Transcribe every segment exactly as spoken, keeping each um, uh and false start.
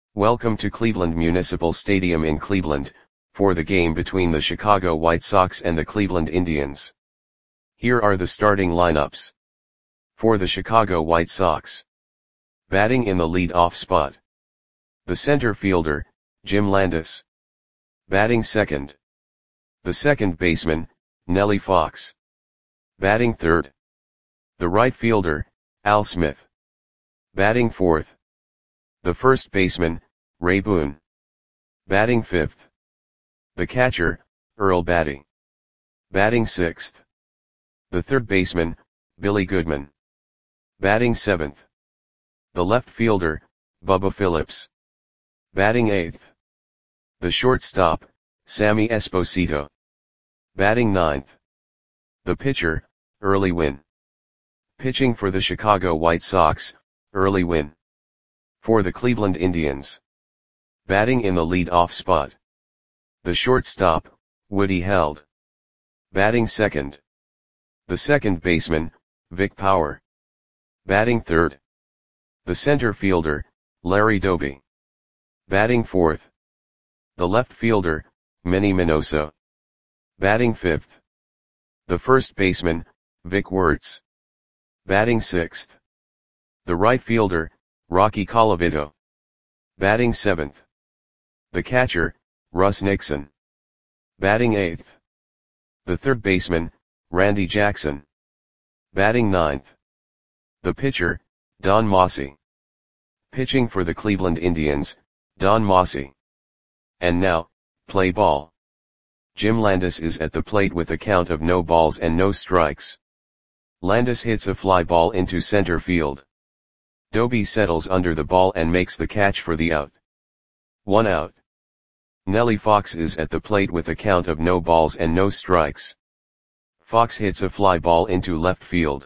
Welcome to Cleveland Municipal Stadium in Cleveland, for the game between the Chicago White Sox and the Cleveland Indians. Here are the starting lineups. For the Chicago White Sox. Batting in the lead-off spot. The center fielder, Jim Landis. Batting second. The second baseman, Nellie Fox. Batting third. The right fielder, Al Smith. Batting fourth. The first baseman, Ray Boone. Batting fifth. The catcher, Earl Batty. Batting sixth. The third baseman, Billy Goodman. Batting seventh. The left fielder, Bubba Phillips. Batting eighth. The shortstop, Sammy Esposito. Batting ninth. The pitcher, Early Wynn. Pitching for the Chicago White Sox, Early Wynn. For the Cleveland Indians. Batting in the lead-off spot. The shortstop, Woody Held. Batting second. The second baseman, Vic Power. Batting third. The center fielder, Larry Doby. Batting fourth. The left fielder, Manny Minoso. Batting fifth. The first baseman, Vic Wertz. Batting sixth. The right fielder, Rocky Colavito. Batting seventh. The catcher, Russ Nixon. Batting eighth. The third baseman, Randy Jackson. Batting ninth. The pitcher, Don Mossi. Pitching for the Cleveland Indians, Don Mossi. And now, play ball. Jim Landis is at the plate with a count of no balls and no strikes. Landis hits a fly ball into center field. Doby settles under the ball and makes the catch for the out. One out. Nellie Fox is at the plate with a count of no balls and no strikes. Fox hits a fly ball into left field.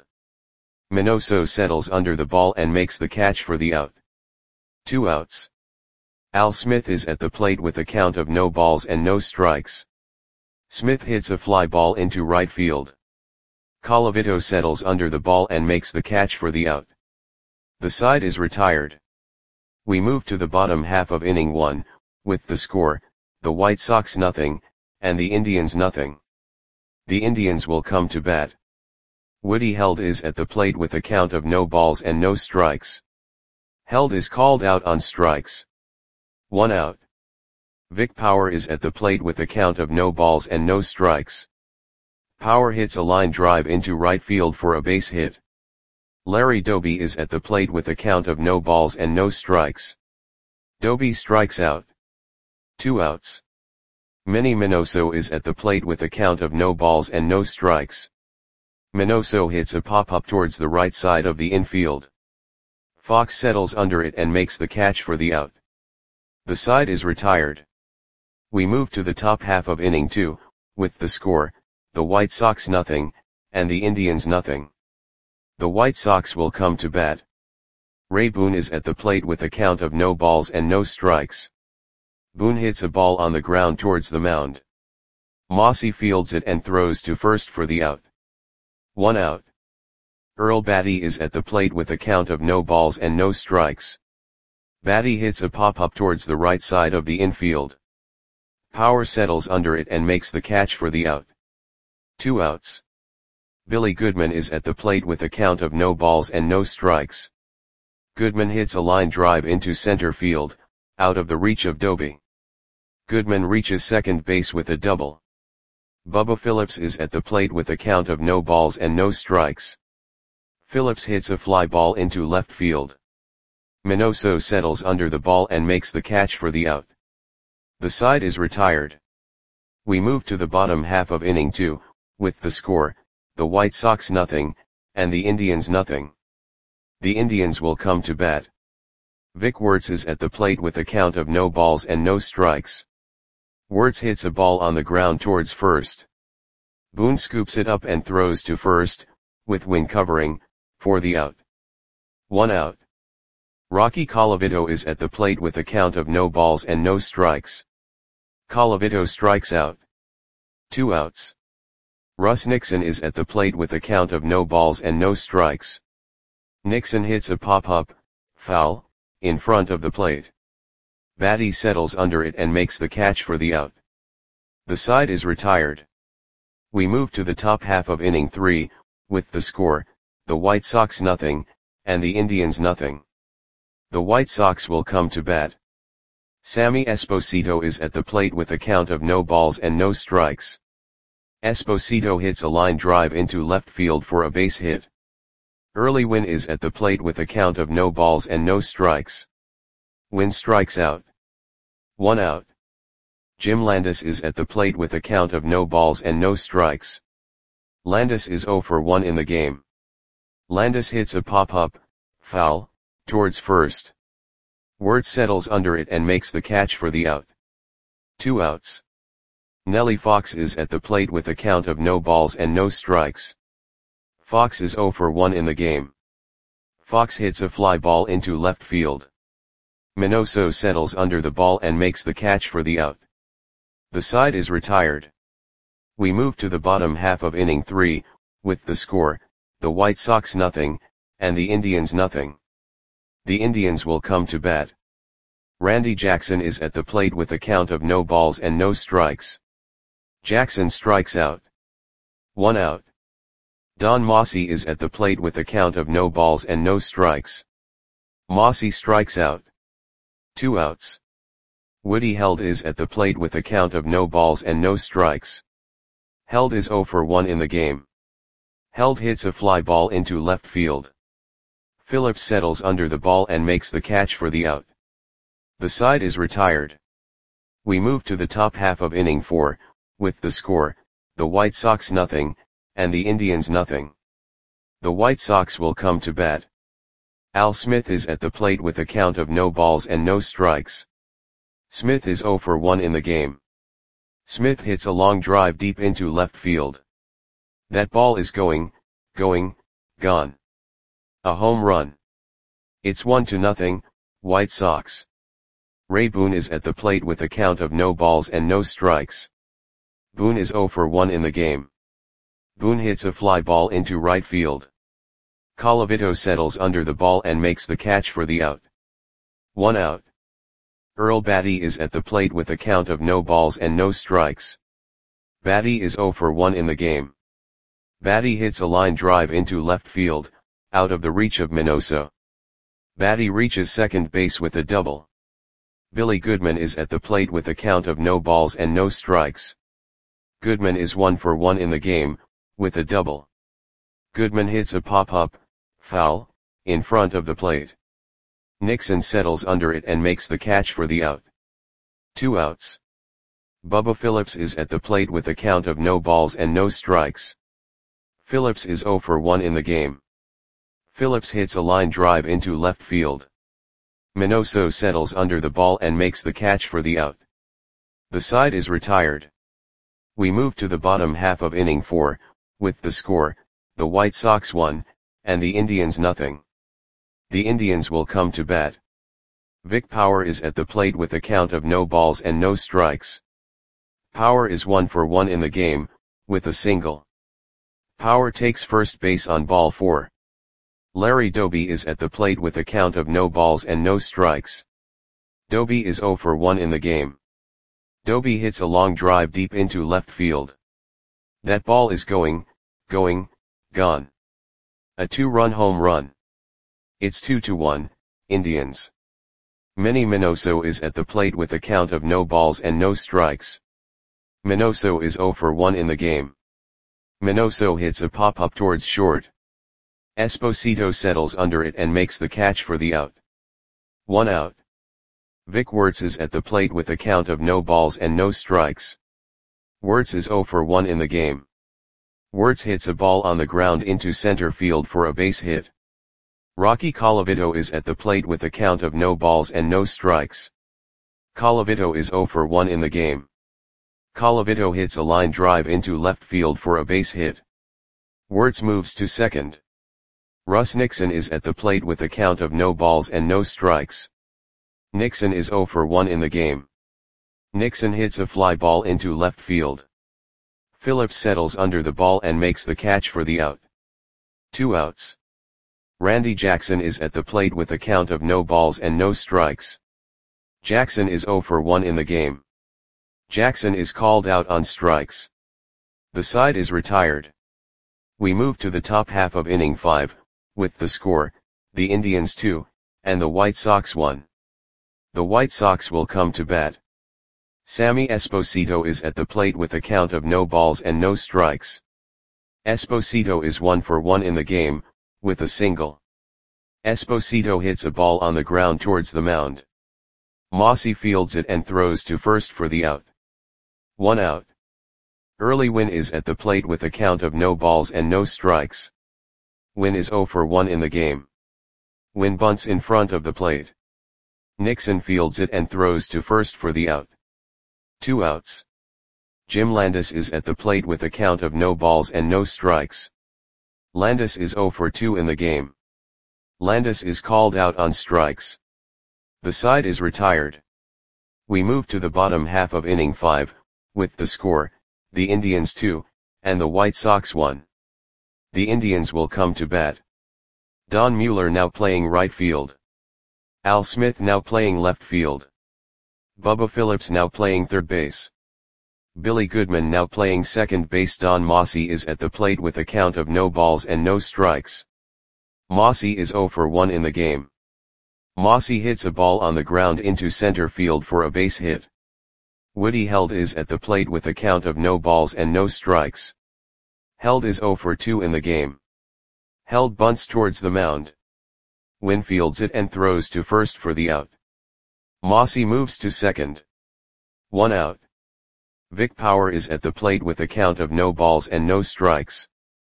Minoso settles under the ball and makes the catch for the out. Two outs. Al Smith is at the plate with a count of no balls and no strikes. Smith hits a fly ball into right field. Colavito settles under the ball and makes the catch for the out. The side is retired. We move to the bottom half of inning one, with the score, the White Sox nothing, and the Indians nothing. The Indians will come to bat. Woody Held is at the plate with a count of no balls and no strikes. Held is called out on strikes. One out. Vic Power is at the plate with a count of no balls and no strikes. Power hits a line drive into right field for a base hit. Larry Doby is at the plate with a count of no balls and no strikes. Doby strikes out. Two outs. Manny Minoso is at the plate with a count of no balls and no strikes. Minoso hits a pop-up towards the right side of the infield. Fox settles under it and makes the catch for the out. The side is retired. We move to the top half of inning two, with the score, the White Sox nothing, and the Indians nothing. The White Sox will come to bat. Ray Boone is at the plate with a count of no balls and no strikes. Boone hits a ball on the ground towards the mound. Mossi fields it and throws to first for the out. One out. Earl Batty is at the plate with a count of no balls and no strikes. Batty hits a pop-up towards the right side of the infield. Power settles under it and makes the catch for the out. Two outs. Billy Goodman is at the plate with a count of no balls and no strikes. Goodman hits a line drive into center field, out of the reach of Doby. Goodman reaches second base with a double. Bubba Phillips is at the plate with a count of no balls and no strikes. Phillips hits a fly ball into left field. Minoso settles under the ball and makes the catch for the out. The side is retired. We move to the bottom half of inning two, with the score, the White Sox nothing, and the Indians nothing. The Indians will come to bat. Vic Wertz is at the plate with a count of no balls and no strikes. Wertz hits a ball on the ground towards first. Boone scoops it up and throws to first, with Wynn covering, for the out. One out. Rocky Colavito is at the plate with a count of no balls and no strikes. Colavito strikes out. Two outs. Russ Nixon is at the plate with a count of no balls and no strikes. Nixon hits a pop-up, foul, in front of the plate. Batty settles under it and makes the catch for the out. The side is retired. We move to the top half of inning three, with the score, the White Sox nothing, and the Indians nothing. The White Sox will come to bat. Sammy Esposito is at the plate with a count of no balls and no strikes. Esposito hits a line drive into left field for a base hit. Early Wynn is at the plate with a count of no balls and no strikes. Wynn strikes out. One out. Jim Landis is at the plate with a count of no balls and no strikes. Landis is oh for one in the game. Landis hits a pop-up, foul, towards first. Wirtz settles under it and makes the catch for the out. Two outs. Nellie Fox is at the plate with a count of no balls and no strikes. Fox is oh for one in the game. Fox hits a fly ball into left field. Minoso settles under the ball and makes the catch for the out. The side is retired. We move to the bottom half of inning three, with the score, the White Sox nothing, and the Indians nothing. The Indians will come to bat. Randy Jackson is at the plate with a count of no balls and no strikes. Jackson strikes out. One out. Don Mossy is at the plate with a count of no balls and no strikes. Mossy strikes out. Two outs. Woody Held is at the plate with a count of no balls and no strikes. Held is oh for one in the game. Held hits a fly ball into left field. Phillips settles under the ball and makes the catch for the out. The side is retired. We move to the top half of inning four, with the score, the White Sox nothing, and the Indians nothing. The White Sox will come to bat. Al Smith is at the plate with a count of no balls and no strikes. Smith is oh for one in the game. Smith hits a long drive deep into left field. That ball is going, going, gone. A home run. It's one to nothing, White Sox. Ray Boone is at the plate with a count of no balls and no strikes. Boone is oh for one in the game. Boone hits a fly ball into right field. Colavito settles under the ball and makes the catch for the out. One out. Earl Batty is at the plate with a count of no balls and no strikes. Batty is oh for one in the game. Batty hits a line drive into left field, out of the reach of Minoso. Batty reaches second base with a double. Billy Goodman is at the plate with a count of no balls and no strikes. Goodman is one for one in the game, with a double. Goodman hits a pop-up, foul, in front of the plate. Nixon settles under it and makes the catch for the out. Two outs. Bubba Phillips is at the plate with a count of no balls and no strikes. Phillips is oh for one in the game. Phillips hits a line drive into left field. Minoso settles under the ball and makes the catch for the out. The side is retired. We move to the bottom half of inning four, with the score, the White Sox one, and the Indians nothing. The Indians will come to bat. Vic Power is at the plate with a count of no balls and no strikes. Power is one for one in the game, with a single. Power takes first base on ball four. Larry Doby is at the plate with a count of no balls and no strikes. Doby is oh for one in the game. Doby hits a long drive deep into left field. That ball is going, going, gone. A two-run home run. It's two to one, Indians. Manny Minoso is at the plate with a count of no balls and no strikes. Minoso is oh for one in the game. Minoso hits a pop-up towards short. Esposito settles under it and makes the catch for the out. One out. Vic Wirtz is at the plate with a count of no balls and no strikes. Wirtz is oh for one in the game. Wirtz hits a ball on the ground into center field for a base hit. Rocky Colavito is at the plate with a count of no balls and no strikes. Colavito is oh for one in the game. Colavito hits a line drive into left field for a base hit. Wirtz moves to second. Russ Nixon is at the plate with a count of no balls and no strikes. Nixon is oh for one in the game. Nixon hits a fly ball into left field. Phillips settles under the ball and makes the catch for the out. Two outs. Randy Jackson is at the plate with a count of no balls and no strikes. Jackson is zero for one in the game. Jackson is called out on strikes. The side is retired. We move to the top half of inning five, with the score, the Indians two, and the White Sox one. The White Sox will come to bat. Sammy Esposito is at the plate with a count of no balls and no strikes. Esposito is one for one in the game, with a single. Esposito hits a ball on the ground towards the mound. Mossy fields it and throws to first for the out. One out. Early Wynn is at the plate with a count of no balls and no strikes. Wynn is zero for one in the game. Wynn bunts in front of the plate. Nixon fields it and throws to first for the out. Two outs. Jim Landis is at the plate with a count of no balls and no strikes. Landis is zero for two in the game. Landis is called out on strikes. The side is retired. We move to the bottom half of inning five, with the score, the Indians two, and the White Sox one. The Indians will come to bat. Don Mueller now playing right field. Al Smith now playing left field. Bubba Phillips now playing third base. Billy Goodman now playing second base. Don Mossy is at the plate with a count of no balls and no strikes. Mossy is zero for one in the game. Mossy hits a ball on the ground into center field for a base hit. Woody Held is at the plate with a count of no balls and no strikes. Held is zero for two in the game. Held bunts towards the mound. Wynn fields it and throws to first for the out. Mossy moves to second. One out. Vic Power is at the plate with a count of no balls and no strikes.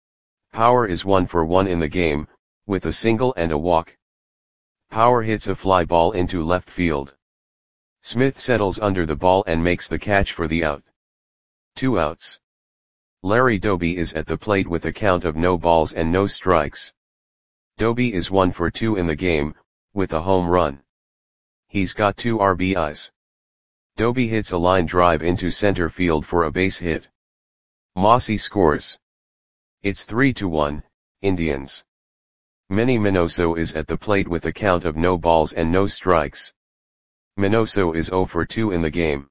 Power is one for one in the game, with a single and a walk. Power hits a fly ball into left field. Smith settles under the ball and makes the catch for the out. Two outs. Larry Doby is at the plate with a count of no balls and no strikes. Doby is one for two in the game, with a home run. He's got two R B Is. Doby hits a line drive into center field for a base hit. Mossy scores. It's three to one, Indians. Manny Minoso is at the plate with a count of no balls and no strikes. Minoso is zero for two in the game.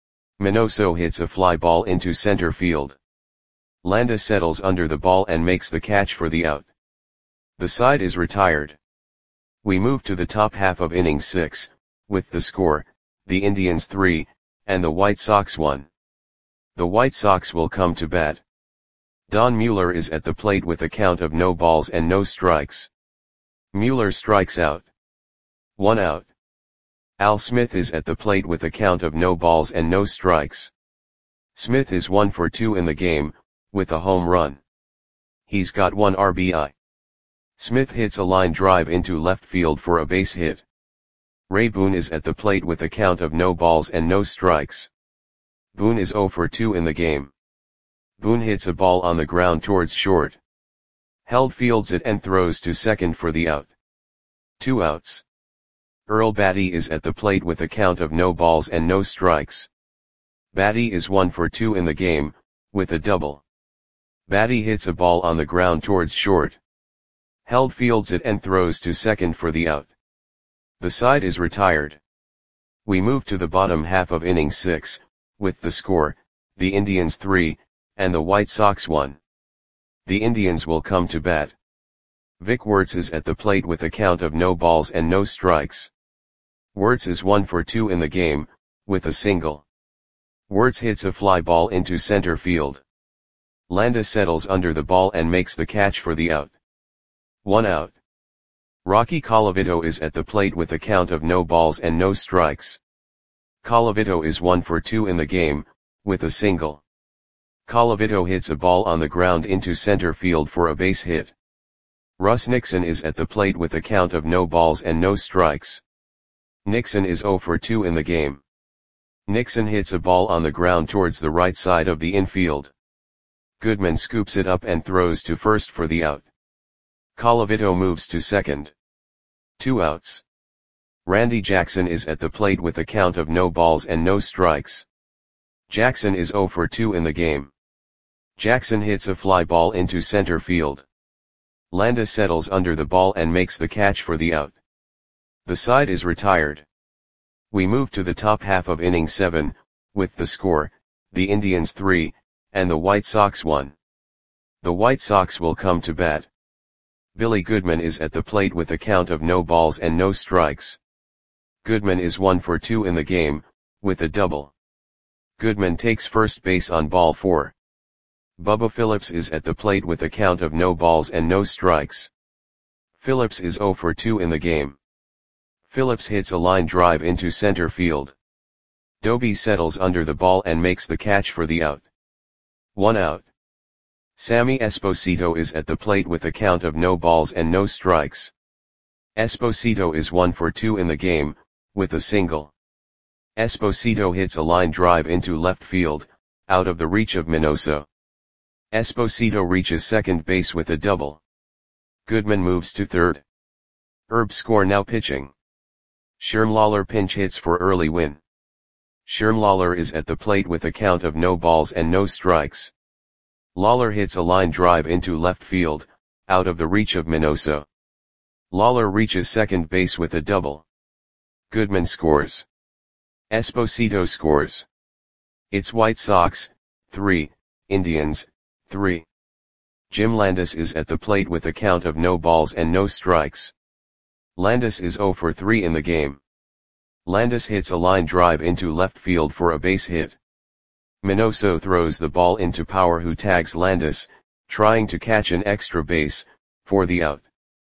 Minoso hits a fly ball into center field. Landis settles under the ball and makes the catch for the out. The side is retired. We move to the top half of inning six, with the score, the Indians three, and the White Sox one. The White Sox will come to bat. Don Mueller is at the plate with a count of no balls and no strikes. Mueller strikes out. One out. Al Smith is at the plate with a count of no balls and no strikes. Smith is one for two in the game, with a home run. He's got one R B I. Smith hits a line drive into left field for a base hit. Ray Boone is at the plate with a count of no balls and no strikes. Boone is zero for two in the game. Boone hits a ball on the ground towards short. Held fields it and throws to second for the out. Two outs. Earl Batty is at the plate with a count of no balls and no strikes. Batty is one for two in the game, with a double. Batty hits a ball on the ground towards short. Held fields it and throws to second for the out. The side is retired. We move to the bottom half of inning six, with the score, the Indians three, and the White Sox one. The Indians will come to bat. Vic Wertz is at the plate with a count of no balls and no strikes. Wertz is one for two in the game, with a single. Wertz hits a fly ball into center field. Landis settles under the ball and makes the catch for the out. One out. Rocky Colavito is at the plate with a count of no balls and no strikes. Colavito is one for two in the game, with a single. Colavito hits a ball on the ground into center field for a base hit. Russ Nixon is at the plate with a count of no balls and no strikes. Nixon is zero for two in the game. Nixon hits a ball on the ground towards the right side of the infield. Goodman scoops it up and throws to first for the out. Colavito moves to second. Two outs. Randy Jackson is at the plate with a count of no balls and no strikes. Jackson is zero for two in the game. Jackson hits a fly ball into center field. Landis settles under the ball and makes the catch for the out. The side is retired. We move to the top half of inning seven, with the score, the Indians three, and the White Sox one. The White Sox will come to bat. Billy Goodman is at the plate with a count of no balls and no strikes. Goodman is one for two in the game, with a double. Goodman takes first base on ball four. Bubba Phillips is at the plate with a count of no balls and no strikes. Phillips is zero for two in the game. Phillips hits a line drive into center field. Doby settles under the ball and makes the catch for the out. One out. Sammy Esposito is at the plate with a count of no balls and no strikes. Esposito is one for two in the game, with a single. Esposito hits a line drive into left field, out of the reach of Minoso. Esposito reaches second base with a double. Goodman moves to third. Herb Score now pitching. Sherm Lawler pinch hits for early win. Sherm Lawler is at the plate with a count of no balls and no strikes. Lawler hits a line drive into left field, out of the reach of Minoso. Lawler reaches second base with a double. Goodman scores. Esposito scores. It's White Sox, three, Indians, three. Jim Landis is at the plate with a count of no balls and no strikes. Landis is zero for three in the game. Landis hits a line drive into left field for a base hit. Minoso throws the ball into Power, who tags Landis, trying to catch an extra base, for the out.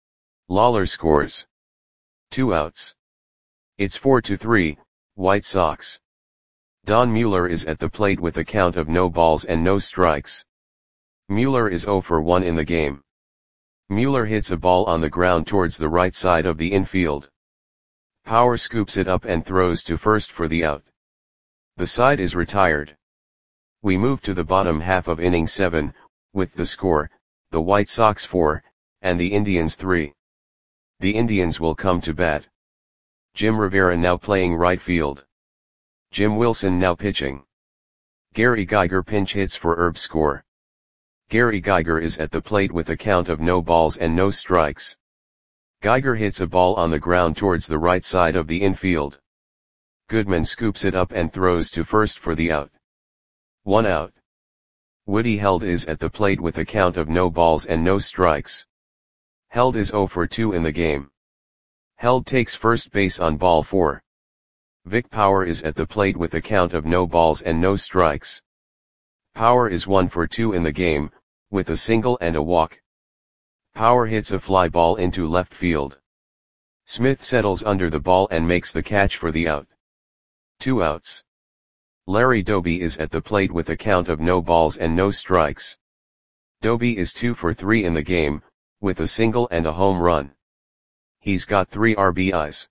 Lawler scores. Two outs. It's four to three, White Sox. Don Mueller is at the plate with a count of no balls and no strikes. Mueller is zero for one in the game. Mueller hits a ball on the ground towards the right side of the infield. Power scoops it up and throws to first for the out. The side is retired. We move to the bottom half of inning seven, with the score, the White Sox four, and the Indians three. The Indians will come to bat. Jim Rivera now playing right field. Jim Wilson now pitching. Gary Geiger pinch hits for Herb Score. Gary Geiger is at the plate with a count of no balls and no strikes. Geiger hits a ball on the ground towards the right side of the infield. Goodman scoops it up and throws to first for the out. One out. Woody Held is at the plate with a count of no balls and no strikes. Held is zero for two in the game. Held takes first base on ball four. Vic Power is at the plate with a count of no balls and no strikes. Power is one for two in the game, with a single and a walk. Power hits a fly ball into left field. Smith settles under the ball and makes the catch for the out. Two outs. Larry Doby is at the plate with a count of no balls and no strikes. Doby is two for three in the game, with a single and a home run. He's got three R B Is.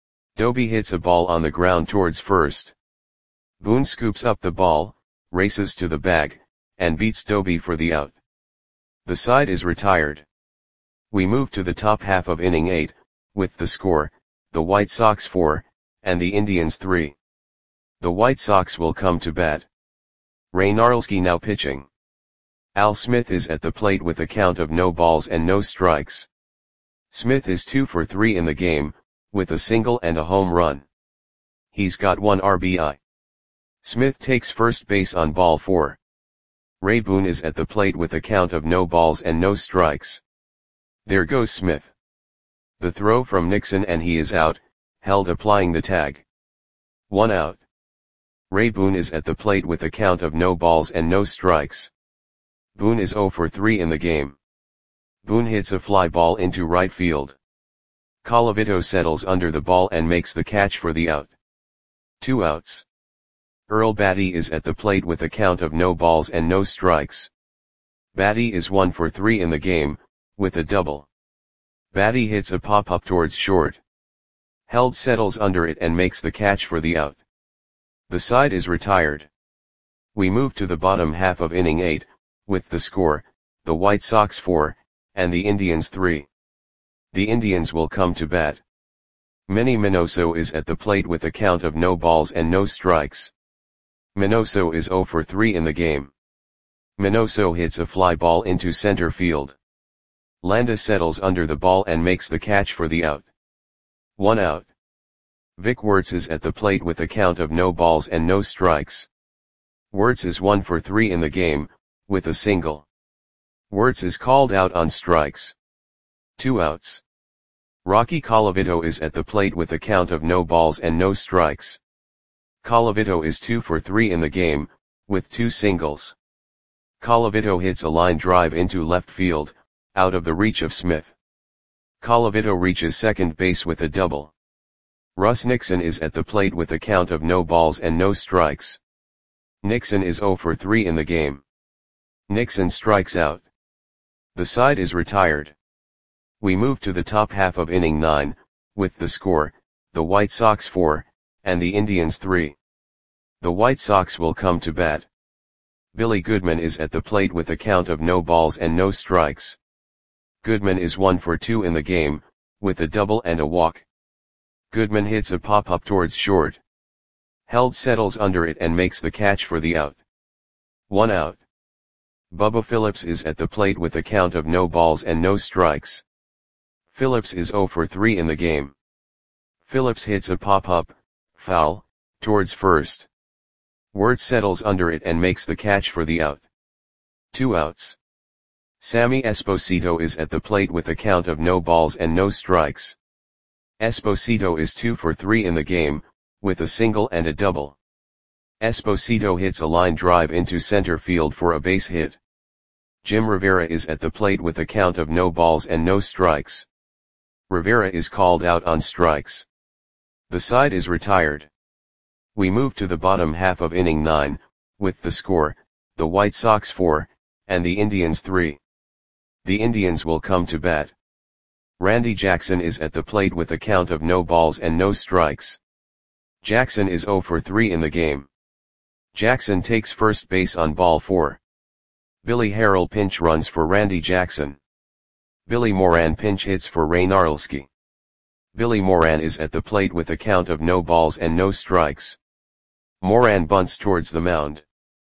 Doby hits a ball on the ground towards first. Boone scoops up the ball, races to the bag, and beats Doby for the out. The side is retired. We move to the top half of inning eight, with the score, the White Sox four, and the Indians three. The White Sox will come to bat. Ray Narlski now pitching. Al Smith is at the plate with a count of no balls and no strikes. Smith is two for three in the game, with a single and a home run. He's got one R B I. Smith takes first base on ball four. Ray Boone is at the plate with a count of no balls and no strikes. There goes Smith. The throw from Nixon and he is out, Held applying the tag. One out. Ray Boone is at the plate with a count of no balls and no strikes. Boone is zero for three in the game. Boone hits a fly ball into right field. Colavito settles under the ball and makes the catch for the out. Two outs. Earl Batty is at the plate with a count of no balls and no strikes. Batty is one for three in the game, with a double. Batty hits a pop-up towards short. Held settles under it and makes the catch for the out. The side is retired. We move to the bottom half of inning eight, with the score, the White Sox four, and the Indians three. The Indians will come to bat. Manny Minoso is at the plate with a count of no balls and no strikes. Minoso is zero for three in the game. Minoso hits a fly ball into center field. Landis settles under the ball and makes the catch for the out. One out. Vic Wertz is at the plate with a count of no balls and no strikes. Wertz is one for three in the game, with a single. Wertz is called out on strikes. Two outs. Rocky Colavito is at the plate with a count of no balls and no strikes. Colavito is two for three in the game, with two singles. Colavito hits a line drive into left field, out of the reach of Smith. Colavito reaches second base with a double. Russ Nixon is at the plate with a count of no balls and no strikes. Nixon is zero for three in the game. Nixon strikes out. The side is retired. We move to the top half of inning nine, with the score, the White Sox four, and the Indians three. The White Sox will come to bat. Billy Goodman is at the plate with a count of no balls and no strikes. Goodman is one for two in the game, with a double and a walk. Goodman hits a pop-up towards short. Held settles under it and makes the catch for the out. One out. Bubba Phillips is at the plate with a count of no balls and no strikes. Phillips is zero for three in the game. Phillips hits a pop-up, foul, towards first. Wertz settles under it and makes the catch for the out. Two outs. Sammy Esposito is at the plate with a count of no balls and no strikes. Esposito is two for three in the game, with a single and a double. Esposito hits a line drive into center field for a base hit. Jim Rivera is at the plate with a count of no balls and no strikes. Rivera is called out on strikes. The side is retired. We move to the bottom half of inning nine, with the score, the White Sox four, and the Indians three. The Indians will come to bat. Randy Jackson is at the plate with a count of no balls and no strikes. Jackson is zero for three in the game. Jackson takes first base on ball four. Billy Harrell pinch runs for Randy Jackson. Billy Moran pinch hits for Ray Narlski. Billy Moran is at the plate with a count of no balls and no strikes. Moran bunts towards the mound.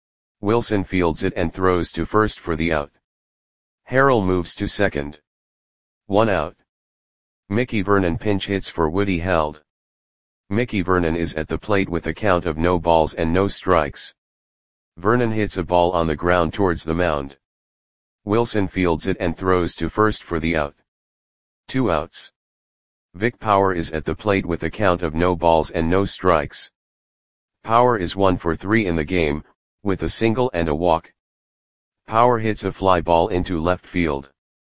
Wilson fields it and throws to first for the out. Harrell moves to second. One out. Mickey Vernon pinch hits for Woody Held. Mickey Vernon is at the plate with a count of no balls and no strikes. Vernon hits a ball on the ground towards the mound. Wilson fields it and throws to first for the out. Two outs. Vic Power is at the plate with a count of no balls and no strikes. Power is one for three in the game, with a single and a walk. Power hits a fly ball into left field.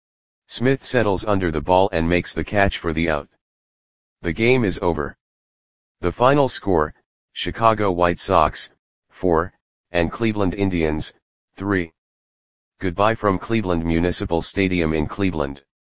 Smith settles under the ball and makes the catch for the out. The game is over. The final score, Chicago White Sox, four, and Cleveland Indians, three. Goodbye from Cleveland Municipal Stadium in Cleveland.